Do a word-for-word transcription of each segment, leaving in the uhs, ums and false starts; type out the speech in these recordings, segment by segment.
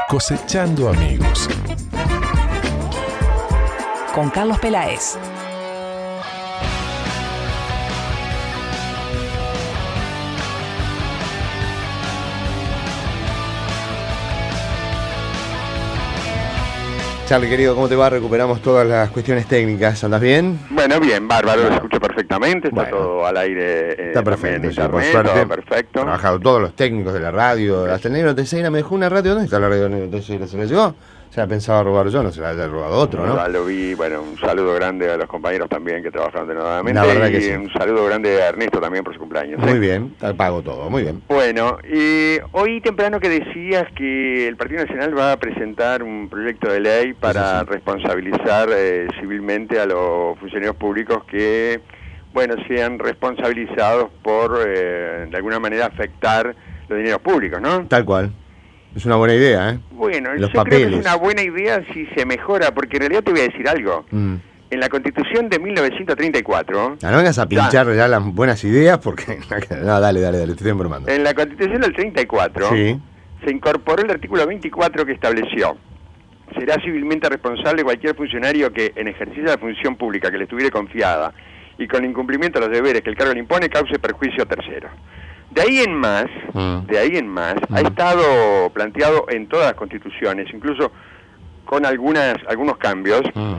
Cosechando amigos. Con Carlos Peláez. Charlie, querido, ¿cómo te va? Recuperamos todas las cuestiones técnicas. ¿Andas bien? Bueno, bien, bárbaro, lo escucho perfectamente, está bueno, todo al aire. Eh, está perfecto, en sí, por internet, suerte. todo perfecto. Han trabajado todos los técnicos de la radio. Hasta el negro Teixeira me dejó una radio. ¿Dónde está la radio negro Teixeira? ¿Se la llevó? Se la pensaba robar yo, no se la haya robado otro, ¿no? Ya lo vi, bueno, un saludo grande a los compañeros también que trabajaron denodadamente. La verdad que y sí. Un saludo grande a Ernesto también por su cumpleaños. Muy ¿eh? bien, pago todo, muy bien. Bueno, y hoy temprano que decías que el Partido Nacional va a presentar un proyecto de ley para sí, sí. responsabilizar eh, civilmente a los funcionarios públicos que, bueno, sean responsabilizados por, eh, de alguna manera, afectar los dineros públicos, ¿no? Tal cual. Es una buena idea, ¿eh? Bueno, Los yo papeles. creo que es una buena idea si se mejora, porque en realidad te voy a decir algo. Mm. En la Constitución de mil novecientos treinta y cuatro... No, no vengas a pinchar ya. ya las buenas ideas porque... No, dale, dale, dale, te estoy informando. En la Constitución del treinta y cuatro Sí. se incorporó el artículo veinticuatro que estableció: será civilmente responsable cualquier funcionario que, en ejercicio de la función pública que le estuviere confiada y con incumplimiento de los deberes que el cargo le impone, cause perjuicio a terceros. De ahí en más, Mm. de ahí en más, Mm. ha estado planteado en todas las constituciones, incluso con algunas algunos cambios. Mm.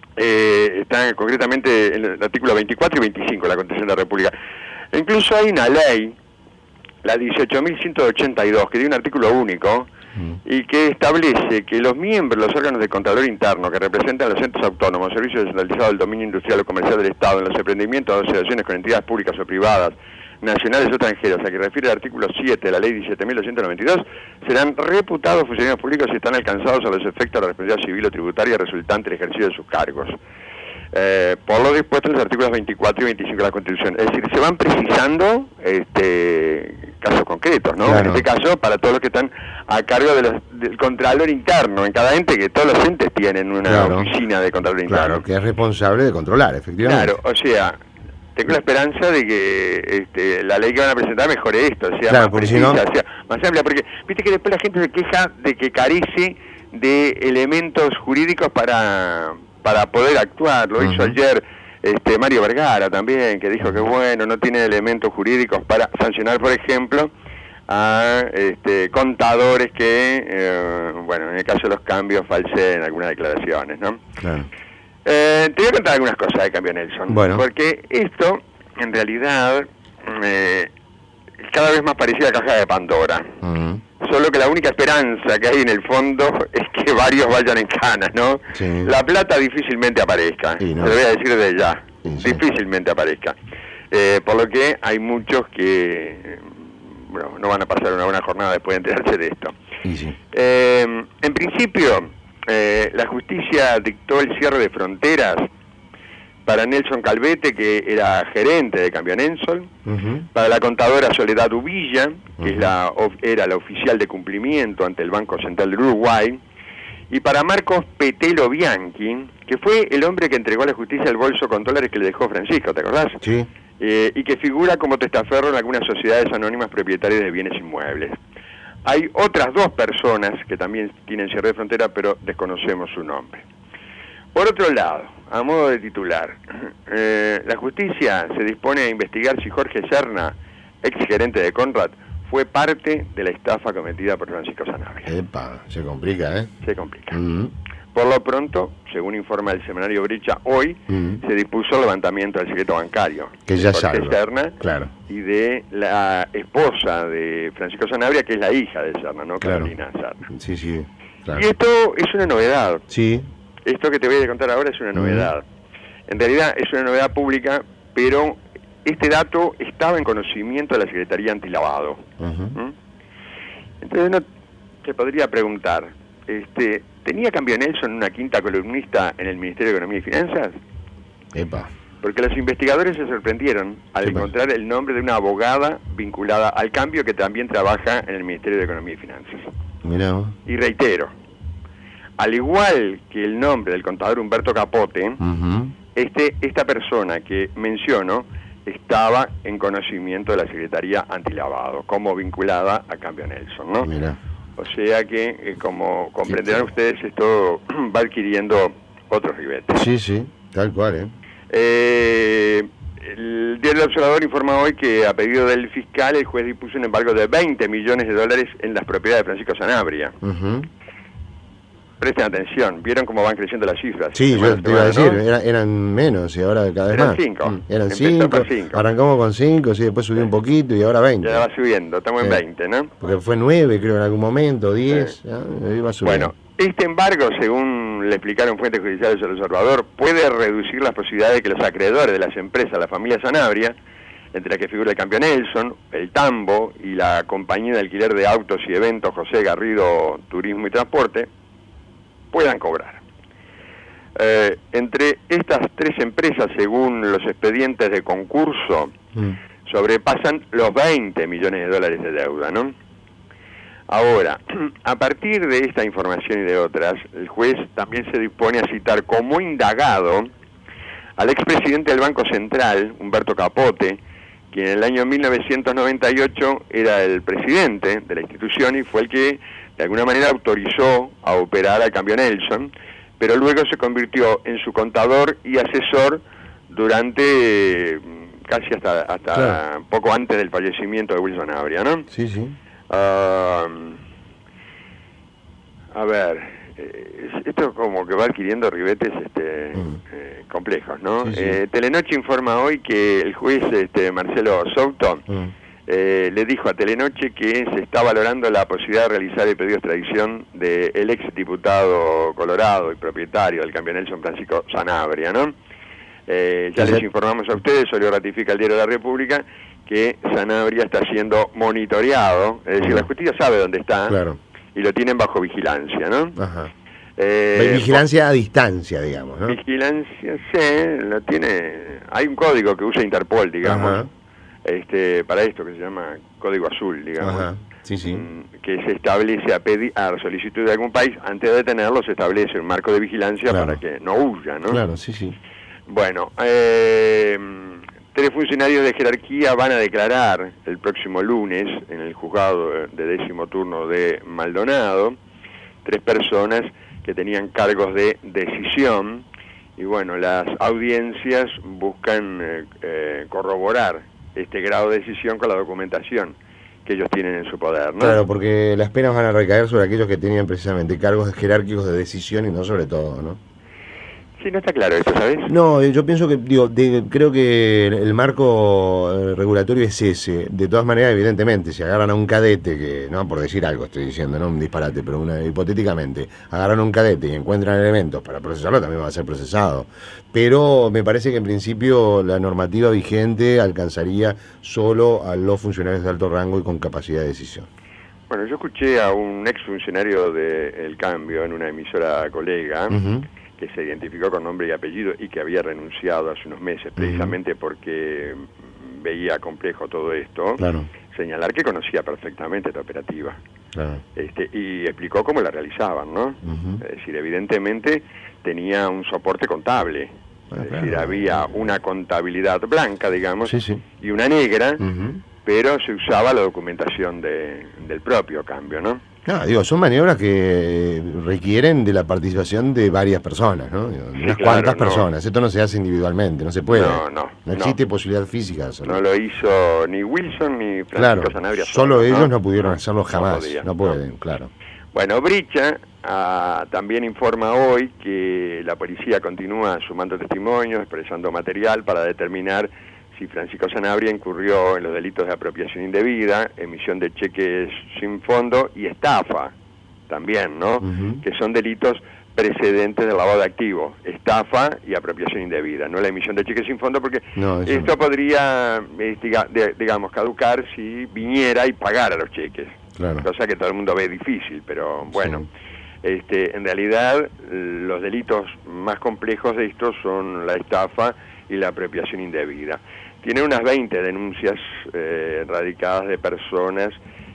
Eh, están concretamente en el artículo veinticuatro y veinticinco de la Constitución de la República. E incluso hay una ley, la dieciocho mil ciento ochenta y dos, que tiene un artículo único Mm. y que establece que los miembros, los órganos de Contralor Interno que representan los entes autónomos, servicios descentralizados del dominio industrial o comercial del Estado, en los emprendimientos o asociaciones con entidades públicas o privadas, nacionales o extranjeras, a que refiere el artículo siete de la ley diecisiete mil doscientos noventa y dos, serán reputados funcionarios públicos si están alcanzados a los efectos de la responsabilidad civil o tributaria resultante del ejercicio de sus cargos. Eh, por lo dispuesto en los artículos veinticuatro y veinticinco de la Constitución. Es decir, se van precisando este, casos concretos, ¿no? Claro. En este caso, para todos los que están a cargo de los, del Contralor Interno, en cada ente, que todos los entes tienen una Claro. oficina de Contralor Interno. Claro, que es responsable de controlar, efectivamente. Claro, o sea, tengo la esperanza de que este, la ley que van a presentar mejore esto, sea Claro, más porque si precisa, no- sea más amplia, porque viste que después la gente se queja de que carece de elementos jurídicos para, para poder actuar. Lo Uh-huh. hizo ayer este, Mario Vergara también, que dijo que bueno, no tiene elementos jurídicos para sancionar, por ejemplo, a este, contadores que, eh, bueno, en el caso de los cambios, falseen algunas declaraciones, ¿no? Claro. Eh, te voy a contar algunas cosas de Cambio Nelson. Bueno. Porque esto, en realidad, eh, cada vez más parecía la caja de Pandora. Mm. Solo que la única esperanza que hay en el fondo es que varios vayan en canas, ¿no? Sí. La plata difícilmente aparezca. Sí, ¿no? Te lo voy a decir desde ya. Sí, sí. Difícilmente aparezca. Eh, por lo que hay muchos que, eh, bueno, no van a pasar una buena jornada después de enterarse de esto. Y sí. Eh, en principio, eh, la justicia dictó el cierre de fronteras para Nelson Calvete, que era gerente de Cambio Nelson, Uh-huh. para la contadora Soledad Uvilla, que es Ujú. la, of- era la oficial de cumplimiento ante el Banco Central del Uruguay, y para Marcos Petelo Bianchi, que fue el hombre que entregó a la justicia el bolso con dólares que le dejó Francisco, ¿te acordás? Sí. Eh, y que figura como testaferro en algunas sociedades anónimas propietarias de bienes inmuebles. Hay otras dos personas que también tienen cierre de frontera, pero desconocemos su nombre. Por otro lado, a modo de titular, eh, la justicia se dispone a investigar si Jorge Serna, ex gerente de Conrad, fue parte de la estafa cometida por Francisco Sanabria. Epa, se complica, ¿eh? Se complica. Mm. Por lo pronto, según informa el semanario Brecha, hoy Mm. se dispuso el levantamiento del secreto bancario. Que ya de Jorge salva. Serna Claro. y de la esposa de Francisco Sanabria, que es la hija de Serna, ¿no? Claro. Carolina Serna. Sí, sí. Claro. Y esto es una novedad. Sí. Esto que te voy a contar ahora es una novedad. En realidad es una novedad pública, pero este dato estaba en conocimiento de la Secretaría Antilavado. Uh-huh. ¿Mm? Entonces uno se podría preguntar, este, ¿tenía Cambio Nelson una quinta columnista en el Ministerio de Economía y Finanzas? Epa. Porque los investigadores se sorprendieron al ¿Qué pasa? encontrar el nombre de una abogada vinculada al cambio que también trabaja en el Ministerio de Economía y Finanzas. Mirá vos. Y reitero, al igual que el nombre del contador Humberto Capote, Uh-huh. este, esta persona que menciono estaba en conocimiento de la Secretaría Antilavado, como vinculada a Cambio Nelson, ¿no? Mirá. O sea que, eh, como comprenderán ustedes, esto va adquiriendo otros ribetes. Sí, sí, tal cual, ¿eh? Eh, el Diario del Observador informa hoy que a pedido del fiscal el juez dispuso un embargo de veinte millones de dólares en las propiedades de Francisco Sanabria. Uh-huh. Presten atención, ¿vieron cómo van creciendo las cifras? Sí, Semana yo te iba a semana, decir, ¿no? era, eran menos y ahora cada vez Eran más. cinco. Mm, Eran Empezó cinco, con cinco. arrancamos con cinco, sí, después subió un poquito y ahora veinte. Ya va subiendo, estamos en Sí. veinte, ¿no? Porque fue nueve, creo, en algún momento, diez, Sí. ¿no? Iba subiendo. Bueno, este embargo, según le explicaron fuentes judiciales al Observador, puede reducir las posibilidades de que los acreedores de las empresas, la familia Sanabria, entre las que figura el Cambio Nelson, el Tambo y la compañía de alquiler de autos y eventos José Garrido Turismo y Transporte, puedan cobrar. Eh, entre estas tres empresas, según los expedientes de concurso, Mm. sobrepasan los veinte millones de dólares de deuda, ¿no? Ahora, a partir de esta información y de otras, el juez también se dispone a citar como indagado al expresidente del Banco Central, Humberto Capote, quien en el año mil novecientos noventa y ocho era el presidente de la institución y fue el que de alguna manera autorizó a operar al Cambio Nelson, pero luego se convirtió en su contador y asesor durante eh, casi hasta hasta Claro. poco antes del fallecimiento de Wilson Abria, ¿no? Sí, sí. Uh, a ver, eh, esto como que va adquiriendo ribetes este, Mm. eh, complejos, ¿no? Sí, sí. Eh, Telenoche informa hoy que el juez este, Marcelo Souto Mm. eh, le dijo a Telenoche que se está valorando la posibilidad de realizar el pedido de extradición del ex diputado colorado y propietario del Cambio Nelson, Francisco Sanabria, ¿no? Eh, ya Sí, les sí. informamos a ustedes, hoy lo ratifica el Diario de la República, que Sanabria está siendo monitoreado, es decir, Mm. la justicia sabe dónde está Claro. y lo tienen bajo vigilancia, ¿no? Ajá. Eh, Vigilancia a distancia, digamos, ¿no? Vigilancia, sí, lo tiene, hay un código que usa Interpol, digamos, Ajá. este para esto que se llama código azul, digamos. Ajá. Sí, sí. Mm, que se establece a, pedi a solicitud de algún país, antes de detenerlo se establece un marco de vigilancia Claro. para que no huya, ¿no? Claro, sí, sí. Bueno, eh, tres funcionarios de jerarquía van a declarar el próximo lunes en el juzgado de décimo turno de Maldonado, tres personas que tenían cargos de decisión, y bueno, las audiencias buscan eh, eh, corroborar este grado de decisión con la documentación que ellos tienen en su poder, ¿no? Claro, porque las penas van a recaer sobre aquellos que tenían precisamente cargos jerárquicos de decisión y no sobre todo, ¿no? Sí, no está claro esto, ¿sabes? No, eh, yo pienso que, digo, de- creo que el marco eh, regulatorio es ese. De todas maneras, evidentemente, si agarran a un cadete, que no por decir algo estoy diciendo, no un disparate, pero una, hipotéticamente, agarran a un cadete y encuentran elementos para procesarlo, también va a ser procesado. Pero me parece que en principio la normativa vigente alcanzaría solo a los funcionarios de alto rango y con capacidad de decisión. Bueno, yo escuché a un exfuncionario de El Cambio en una emisora colega, Ujú. que se identificó con nombre y apellido y que había renunciado hace unos meses precisamente porque veía complejo todo esto, Claro, señalar que conocía perfectamente esta operativa claro. este, y explicó cómo la realizaban, ¿no? Ujú. Es decir, evidentemente tenía un soporte contable, Ah, es claro. decir, había una contabilidad blanca, digamos, Sí, sí. y una negra, Ujú. pero se usaba la documentación de, del propio cambio, ¿no? No, digo, son maniobras que requieren de la participación de varias personas, ¿no? Digo, de Sí, unas claro, cuantas no. personas. Esto no se hace individualmente, no se puede. No, no, No existe no. posibilidad física de hacerlo. No lo hizo ni Wilson ni Francisco Claro, Sanabria solo solos, ellos no pudieron hacerlo No jamás. podían, No pueden, claro. Bueno, Bricha ah, también informa hoy que la policía continúa sumando testimonios, expresando material para determinar si Francisco Sanabria incurrió en los delitos de apropiación indebida, emisión de cheques sin fondo y estafa también, ¿no? Ujú. Que son delitos precedentes del lavado de activos, estafa y apropiación indebida, no la emisión de cheques sin fondo, porque No, eso esto no. podría, eh, diga- de- digamos, caducar si viniera y pagara los cheques. Claro. Cosa que todo el mundo ve difícil, pero bueno, Sí. este, en realidad los delitos más complejos de estos son la estafa y la apropiación indebida. Tiene unas veinte denuncias eh, radicadas de personas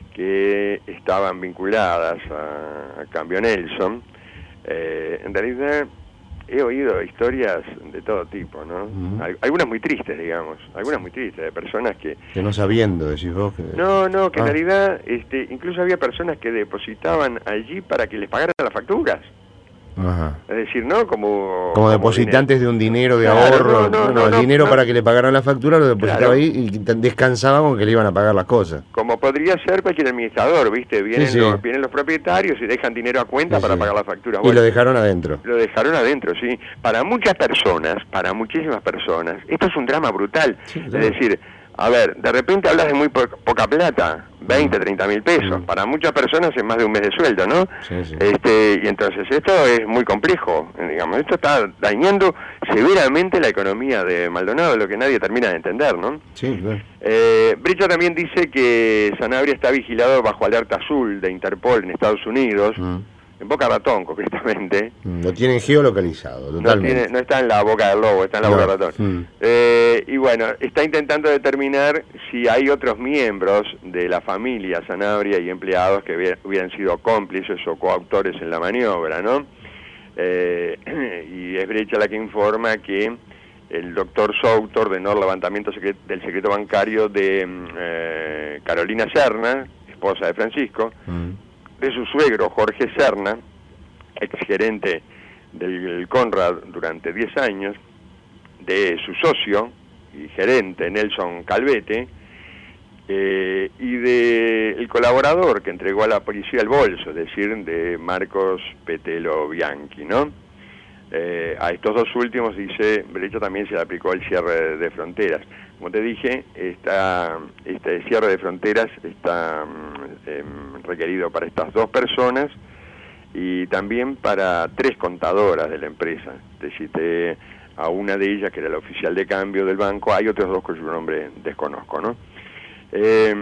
que estaban vinculadas a, a Cambio Nelson. Eh, en realidad he oído historias de todo tipo, ¿no? Uh-huh. Al- algunas muy tristes, digamos, algunas muy tristes, de personas que... Que no sabiendo, decís vos. Que... No, no, que ah. en realidad este, incluso había personas que depositaban allí para que les pagaran las facturas. Ajá. Es decir, ¿no? Como... Como depositantes dinero. de un dinero de Claro, ahorro. no, no, bueno, no, el no, dinero no. para que le pagaran la factura lo depositaba Claro. ahí y t- descansaba con que le iban a pagar las cosas. Como podría ser cualquier administrador, ¿viste? Vienen, Sí, sí. Los, vienen los propietarios y dejan dinero a cuenta Sí, para sí. pagar la factura. Y lo dejaron adentro. Lo dejaron adentro, sí. Para muchas personas, para muchísimas personas, esto es un drama brutal. Sí, claro. Es decir, a ver, de repente hablas de muy po poca plata, veinte, treinta mil pesos. Mm. Para muchas personas es más de un mes de sueldo, ¿no? Sí, sí. Este, y entonces esto es muy complejo, digamos. Esto está dañando severamente la economía de Maldonado, lo que nadie termina de entender, ¿no? Sí, claro. Eh, Brecha también dice que Sanabria está vigilado bajo alerta azul de Interpol en Estados Unidos, Mm. en Boca Ratón concretamente. Lo tienen geolocalizado, No, totalmente. tiene, no está en la boca del lobo, está en la No. boca del ratón. Mm. Eh, y bueno, está intentando determinar si hay otros miembros de la familia Sanabria y empleados que hubiera- hubieran sido cómplices o coautores en la maniobra, ¿no? Eh, y es Brecha la que informa que el doctor Souto ordenó el levantamiento secre- del secreto bancario de mm, eh, Carolina Serna, esposa de Francisco, Mm. de su suegro Jorge Serna, exgerente del Conrad durante diez años, de su socio y gerente Nelson Calvete, eh, y de el colaborador que entregó a la policía el bolso, es decir, de Marcos Petelo Bianchi, ¿no? Eh, a estos dos últimos, dice Brecha, también se le aplicó el cierre de fronteras. Como te dije, esta, este cierre de fronteras está mm, em, requerido para estas dos personas y también para tres contadoras de la empresa. Te cité a una de ellas, que era la oficial de cambio del banco. Hay otros dos cuyo nombre desconozco, ¿no? Eh,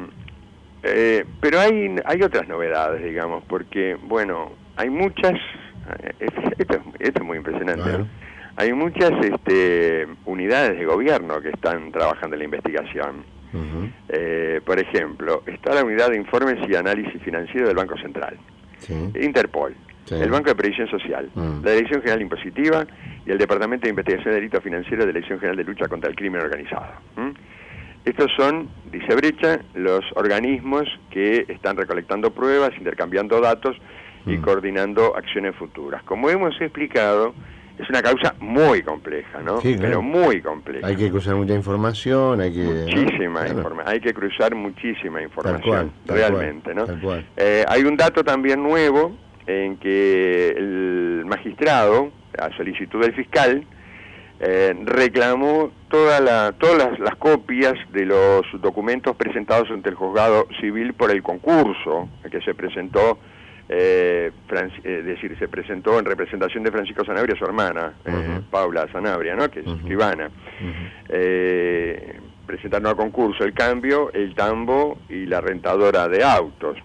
eh, pero hay, hay otras novedades, digamos, porque, bueno, hay muchas... Esto es, esto es muy impresionante, Bueno. ¿no? Hay muchas este, unidades de gobierno que están trabajando en la investigación. Uh-huh. Eh, por ejemplo, está la unidad de informes y análisis financiero del Banco Central, Sí. Interpol, Sí. el Banco de Previsión Social, Mm. la Dirección General Impositiva y el Departamento de Investigación de Delitos Financieros de la Dirección General de Lucha contra el Crimen Organizado. ¿Mm? Estos son, dice Brecha, los organismos que están recolectando pruebas, intercambiando datos y Mm. coordinando acciones futuras. Como hemos explicado, es una causa muy compleja, ¿no? Sí, claro. Pero muy compleja. Hay que cruzar mucha información, hay que... Muchísima ¿no? Claro. información, hay que cruzar muchísima información, cual, tal realmente, cual, ¿no? tal cual. Eh, hay un dato también nuevo en que el magistrado, a solicitud del fiscal, eh, reclamó toda la, todas las, las copias de los documentos presentados ante el juzgado civil por el concurso que se presentó. Eh, Franci- es decir, se presentó en representación de Francisco Sanabria, su hermana, eh, Uh-huh. Paula Sanabria, ¿no? Que es Uh-huh. escribana. Uh-huh. Eh, presentaron al concurso el cambio, el tambo y la rentadora de autos.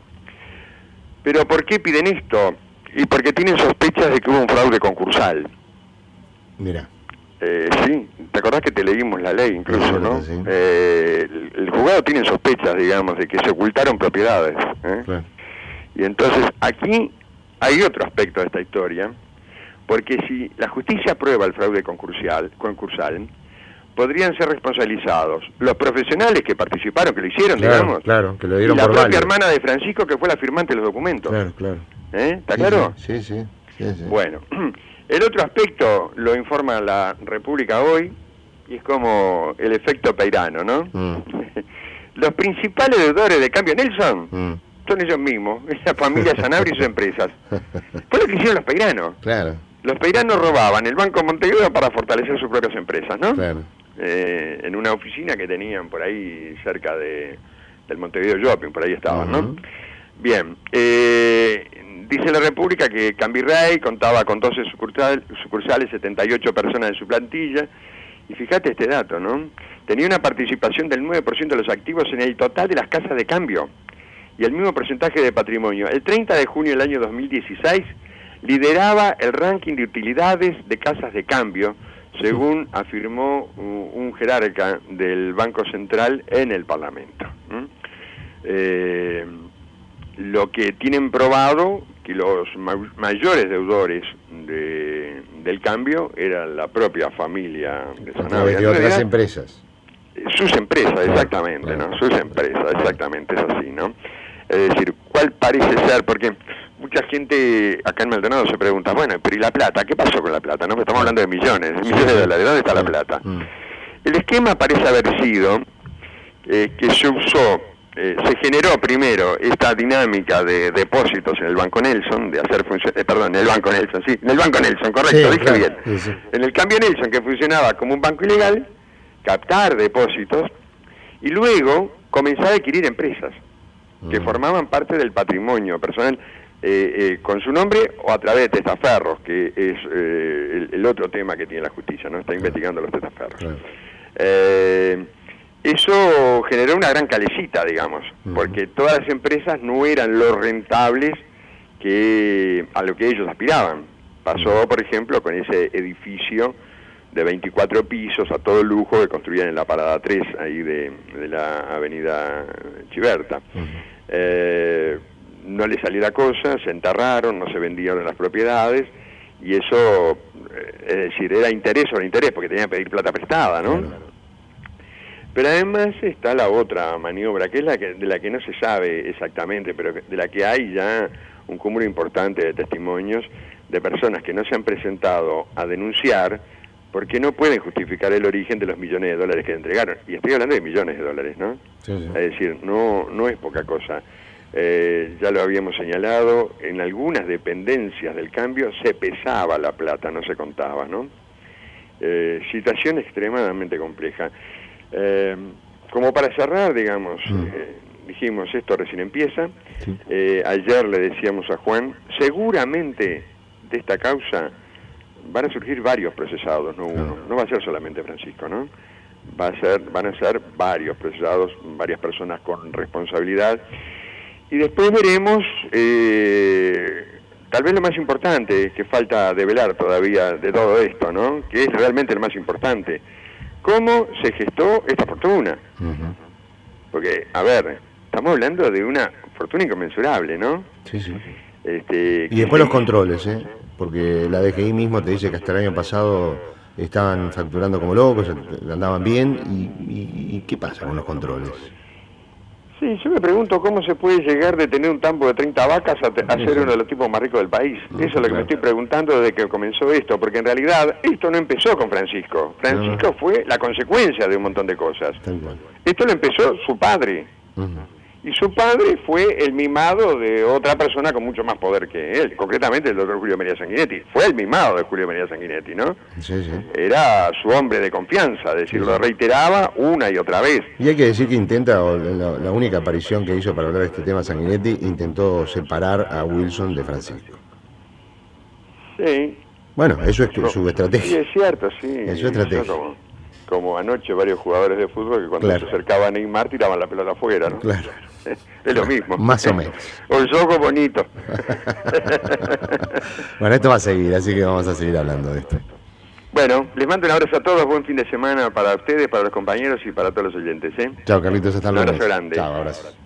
Pero ¿por qué piden esto? Y porque tienen sospechas de que hubo un fraude concursal. Mira. Eh, sí, ¿te acordás que te leímos la ley incluso, Sí, no? sí. Eh, el, el juzgado tiene sospechas, digamos, de que se ocultaron propiedades. ¿eh? Claro. Y entonces aquí hay otro aspecto de esta historia, porque si la justicia aprueba el fraude concursal, concursal podrían ser responsabilizados los profesionales que participaron, que lo hicieron, Claro, digamos, claro, que lo y dieron la por propia válido. hermana de Francisco, que fue la firmante de los documentos. Claro, claro. ¿Eh? ¿Está Sí, claro? Sí, sí, sí, sí. Bueno, el otro aspecto lo informa la República hoy, y es como el efecto Peirano, ¿no? Mm. Los principales deudores de cambio Nelson Mm. son ellos mismos, esa familia Sanabria y sus empresas. Fue lo que hicieron los peiranos. Claro, Los peiranos robaban el Banco Montevideo para fortalecer sus propias empresas, ¿no? claro. Eh, en una oficina que tenían por ahí cerca de, del Montevideo Shopping, por ahí estaban, ¿no? Ujú. Bien, eh, dice la República que Cambirrey contaba con doce sucursal, sucursales, setenta y ocho personas en su plantilla, y fíjate este dato, ¿no? Tenía una participación del nueve por ciento de los activos en el total de las casas de cambio, y el mismo porcentaje de patrimonio. El treinta de junio del año dos mil dieciséis lideraba el ranking de utilidades de casas de cambio, según afirmó un jerarca del Banco Central en el Parlamento. ¿Mm? Eh, lo que tienen probado que los ma mayores deudores de, del cambio era la propia familia de a través de otras empresas. Sus empresas, exactamente, claro, claro, ¿no? Sus empresas, exactamente, es así, ¿no? Es decir, ¿cuál parece ser? Porque mucha gente acá en Maldonado se pregunta, bueno, pero ¿y la plata? ¿Qué pasó con la plata? ¿No? Estamos hablando de millones, de millones de dólares, ¿dónde está la plata? El esquema parece haber sido eh, que se usó, eh, se generó primero esta dinámica de depósitos en el Banco Nelson, de hacer funcionar, eh, perdón, en el Banco Nelson, sí, en el Banco Nelson, correcto, sí, dije claro, bien. Sí, sí. En el cambio Nelson, que funcionaba como un banco ilegal, captar depósitos y luego comenzar a adquirir empresas que mm. formaban parte del patrimonio personal eh, eh, con su nombre o a través de testaferros, que es eh, el, el otro tema que tiene la justicia, ¿no? Está claro. investigando los testaferros. Claro. Eh, eso generó una gran calecita, digamos, mm. porque todas las empresas no eran lo rentables que a lo que ellos aspiraban. Pasó, por ejemplo, con ese edificio de veinticuatro pisos a todo lujo que construían en la parada tres ahí de, de la avenida Chiberta. Uh-huh. eh, no le salió la cosa, se enterraron, no se vendieron las propiedades y eso, es decir, era interés sobre interés porque tenían que pedir plata prestada, ¿no? Claro. Pero además está la otra maniobra, que es la que, de la que no se sabe exactamente, pero de la que hay ya un cúmulo importante de testimonios de personas que no se han presentado a denunciar porque no pueden justificar el origen de los millones de dólares que entregaron. Y estoy hablando de millones de dólares, ¿no? Sí, sí. Es decir, no, no es poca cosa. Eh, ya lo habíamos señalado, en algunas dependencias del cambio se pesaba la plata, no se contaba, ¿no? Eh, situación extremadamente compleja. Eh, como para cerrar, digamos, mm. eh, dijimos, esto recién empieza. Sí. Eh, ayer le decíamos a Juan, seguramente de esta causa van a surgir varios procesados, no uno. No va a ser solamente Francisco, ¿no? Va a ser, van a ser varios procesados, varias personas con responsabilidad. Y después veremos, eh, tal vez lo más importante, que falta develar todavía de todo esto, ¿no? Que es realmente lo más importante. ¿Cómo se gestó esta fortuna? Uh-huh. Porque, a ver, estamos hablando de una fortuna inconmensurable, ¿no? Sí, sí. Este, y después los controles, ¿eh? Porque la D G I mismo te dice que hasta el año pasado estaban facturando como locos, andaban bien, y, y, y ¿qué pasa con los controles? Sí, yo me pregunto cómo se puede llegar de tener un tambo de treinta vacas a, te, a ser uno de los tipos más ricos del país. No, Eso es lo que claro. me estoy preguntando desde que comenzó esto, porque en realidad esto no empezó con Francisco. Francisco no, no. fue la consecuencia de un montón de cosas. Esto lo empezó su padre. Uh-huh. Y su padre fue el mimado de otra persona con mucho más poder que él, concretamente el doctor Julio María Sanguinetti. Fue el mimado de Julio María Sanguinetti, ¿no? Sí, sí. Era su hombre de confianza, es decir, sí, lo reiteraba una y otra vez. Y hay que decir que intenta, o la, la única aparición que hizo para hablar de este tema Sanguinetti, intentó separar a Wilson de Francisco. Sí. Bueno, eso es su, su estrategia. Sí, es cierto, sí. Es su estrategia. Como, como anoche varios jugadores de fútbol que cuando claro. se acercaba a Neymar tiraban la pelota afuera, ¿no? Claro. Es lo mismo. Más o menos. Un juego bonito. Bueno, esto va a seguir, así que vamos a seguir hablando de esto. Bueno, les mando un abrazo a todos, buen fin de semana para ustedes, para los compañeros y para todos los oyentes, ¿eh? Chao, Carlitos, hasta luego. Un abrazo grande. Chao, abrazo.